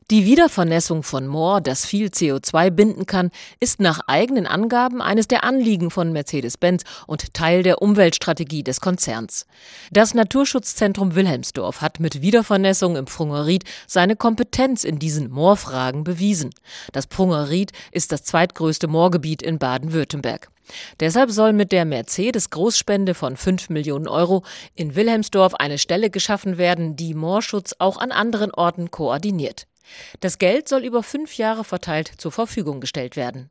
Die Wiedervernässung von Moor, das viel CO2 binden kann, ist nach eigenen Angaben eines der Anliegen von Mercedes-Benz und Teil der Umweltstrategie des Konzerns. Das Naturschutzzentrum Wilhelmsdorf hat mit Wiedervernässung im Pfrungerried seine Kompetenz in diesen Moorfragen bewiesen. Das Pfrungerried ist das zweitgrößte Moorgebiet in Baden-Württemberg. Deshalb soll mit der Mercedes-Großspende von 5 Millionen Euro in Wilhelmsdorf eine Stelle geschaffen werden, die Moorschutz auch an anderen Orten koordiniert. Das Geld soll über 5 Jahre verteilt zur Verfügung gestellt werden.